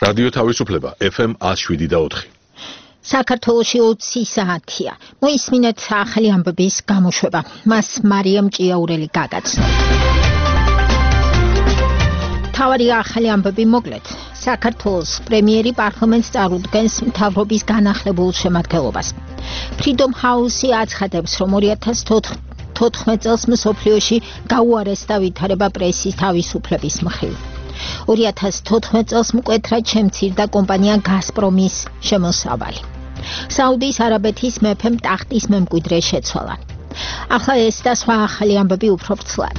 რადიო თავისუფლება FM 107.4. საქართველოში 20 საათია. მოისმინეთ ახალი ამბების გამოშვება. მას მარიამ ჭიაურელი გაგაცნო. თავარი ახალი ამბები მოკლედ. საქართველოს პრემიერი პარლამენტს წარუდგენს მთავრობის განახლებულ შემადგენლობას. Freedom House-ი აცხადებს, რომ 2014 წელს მსოფლიოში გაუარესდა ვითარება პრესის თავისუფლების მხრივ. 2014 წელს მკვეთრად შემცირდა კომპანია გაზპრომის შემოსავალი. საუდის არაბეთის მეფემ ტახტის მემკვიდრე შეცვალა. ახლა ეს და სხვა ახალი ამბები უფრო ვრცლად.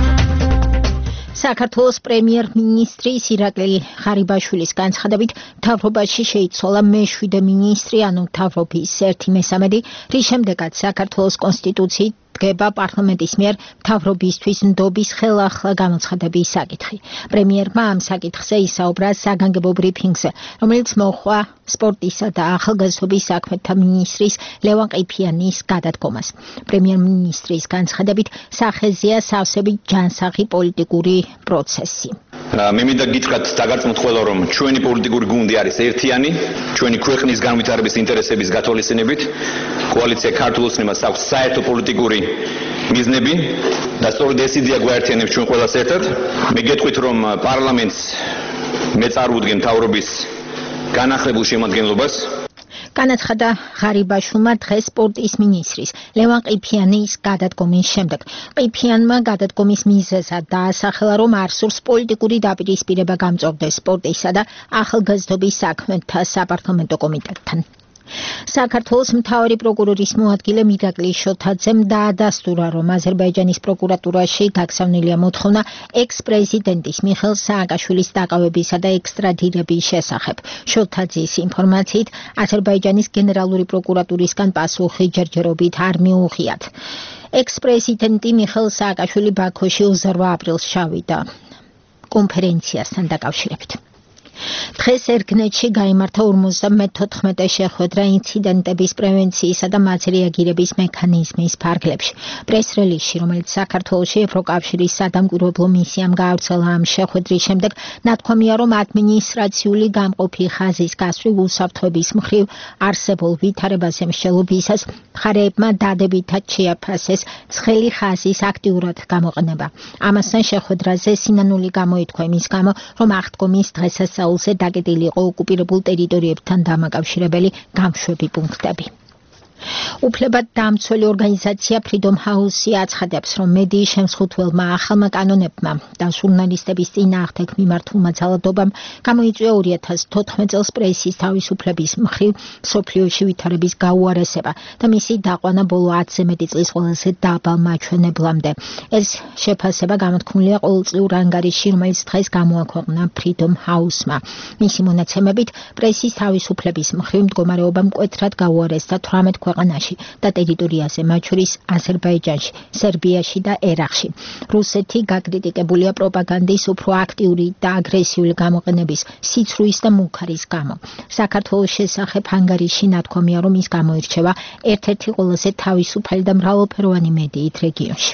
საქართველოს პრემიერ-მინისტრის ირაკლი ღარიბაშვილის განცხადებით, მთავრობაში შეიცვალა მე-7 მინისტრი, ანუ მთავრობის 1/3, რის შემდეგაც საქართველოს კონსტიტუციით დგება პარლამენტის მიერ მთავრობისთვის ნდობის ხელახლა გამოცხადების საკითხი. პრემიერმა ამ საკითხზე ისაუბრა საგანგებო ბრიფინგზე, რომელიც მოჰყვა სპორტისა და ახალგაზრდობის საქმეთა მინისტრის ლევან ყიფიანის გადადგომას. პრემიერ-მინისტრის განცხადებით, სახეზეა სავსები ჯანსაღი პოლიტიკური პროცესი. მე მინდა გითხრათ დაგარწმუნდ ყველა, რომ ჩვენი პოლიტიკური გუნდი არის ერთიანი, ჩვენი ქვეყნის განვითარების ინტერესების გათვალისწინებით. კოალიცია ქართულ ოცნებას აქვს საერთო პოლიტიკური მიზნები და სწორედ ეს იდეა გვაერთიანებს ჩვენ ყველას ერთად. მე გეტყვით, რომ პარლამენტს მე წარუდგენ მთავრობის განახლებულ შემადგენლობას. განაცხადა ღარიბაშვილმა დღეს სპორტის მინისტრის ლევან ყიფიანის გადადგომის შემდეგ. ყიფიანმა გადადგომის მიზეზად დაასახელა, რომ არ სურს პოლიტიკური დაპირისპირება გამწორდეს სპორტისა და ახალგაზრდობის საქმეთა საპარლამენტო კომიტეტთან. საქართველოს მთავარი პროკურორის მოადგილე მირაკლი შოთაძემ დაადასტურა, რომ აზერბაიჯანის პროკურატურაში გაგზავნილია მოთხოვნა ექს-პრეზიდენტის მიხეილ სააკაშვილის დაკავებისა და ექსტრადირების შესახებ. შოთაძის ინფორმაციით, აზერბაიჯანის გენერალური პროკურატურისგან პასუხი ჯერჯერობით არ მიუღიათ. ექს-პრეზიდენტი მიხეილ სააკაშვილი ბაქოში 28 აპრილს ჩავიდა კონფერენციასთან დაკავშირებით. დღეს ერგნეთში გაიმართა 54 შეხვედრა ინციდენტების პრევენციისა და მათი რეაგირების მექანიზმის ფარგლებში. პრეს-რელიზში, რომელიც საქართველოში ევროკავშირის სადამკვირვებლო მისიამ გაავრცელა ამ შეხვედრის შემდეგ, ნათქვამია, რომ ადმინისტრაციული გამყოფი ხაზის გასწვრივ უსაფრთხოების მხრივ არსებულ ვითარებას ემსჯელობისას მხარეებმა დადებითად შეაფასეს ცხელი ხაზის აქტიურად გამოყენება. ამასთან შეხვედრაზე სინანული გამოითქვა იმის გამო, რომ აღდგომის დღესასწაულზე დაკეტილი იყო ოკუპირებულ ტერიტორიებთან დამაკავშირებელი გამშვები პუნქტები. უფლებადდამცველი ორგანიზაცია Freedom House-ი აცხადებს, რომ მედიის შემსხუთველმა ახალმა კანონებმა და ჟურნალისტების წინააღმდეგ მიმართულმა ძალადობამ გამოიწვია 2014 წელს პრესის თავისუფლების მხრივ მსოფლიოში ვითარების გაუარესება და მისი დაყვანა ბოლო 10-ზე მეტი წლის ყველაზე დაბალ მაჩვენებლამდე. ეს შეფასება გამოთქმულია ყოველწლიურ ანგარიშში, რომელიც დღეს გამოაქვეყნა Freedom House-მა. მისი მონაცემებით, პრესის თავისუფლების მხრივ მდგომარეობა მკვეთრად გაუარესდა 18 ქვეყანაში და ტერიტორიაზე, მათ შორის აზერბაიჯანში, სერბიაში და ერაყში. რუსეთი გაკრიტიკებულია პროპაგანდის უფრო აქტიური და აგრესიული გამოყენების, სიცრუის და მუქარის გამო. საქართველოს შესახებ ანგარიში ნათქვამია, რომ ის გამოირჩევა ერთ-ერთი ყველაზე თავისუფალი და მრავალფეროვანი მედიით რეგიონში.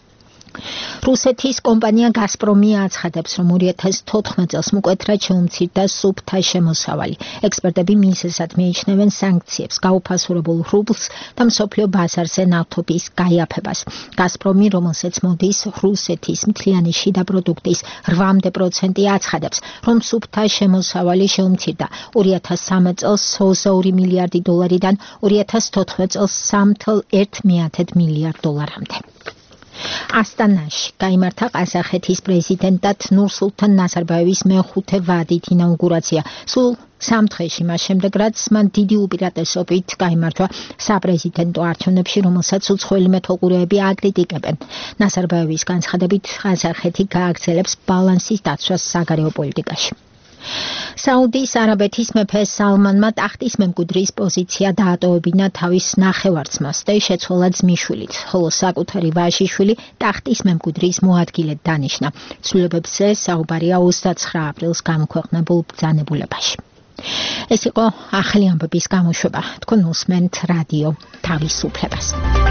რუსეთის კომპანია გაზპრომი აცხადებს, რომ 2014 წელს მკვეთრად შეუმცირდა სუფთა შემოსავალი. ექსპერტები მიზეზად მიიჩნევენ სანქციებს, გაუფასურებულ რუბლს და მსოფლიო ბაზარზე ნავთობის გაიაფებას. გაზპრომი, რომელსაც მოდის რუსეთის მთლიანი შიდა პროდუქტის 8% აცხადებს, რომ სუფთა შემოსავალი შეუმცირდა 2013 წელს 22 მილიარდი დოლარიდან 2014 წელს 3,1 მილიარდ დოლარამდე. ასტანაში გაიმართა ყაზახეთის პრეზიდენტად ნურსულთან ნაზარბაევის მე-5 ვადით ინაუგურაცია. სულ 3 დღეში მას შემდეგ, რაც მან დიდი უპირატესობით გაიმარჯვა საპრეზიდენტო არჩევნებში, რომელსაც უცხოელი მეთვალყურეები აკრიტიკებენ. ნაზარბაევის განცხადებით, ყაზახეთი გააგრძელებს ბალანსის დაცვას საგარეო პოლიტიკაში. საუდის არაბეთის მეფე სალმანმა ტახტის მემკვიდრის პოზიცია დაატოვებინა თავის ნახევარ-ძმას და შეცვალა ძმისშვილით, ხოლო საკუთარი ვაჟიშვილი ტახტის მემკვიდრის მოადგილედ დანიშნა. ცვლილებებზე საუბარია 29 აპრილს გამოქვეყნებულ ბრძანებულებაში. ეს იყო ახალი ამბების გამოშვება. თქვენ უსმენთ რადიო თავისუფლებას.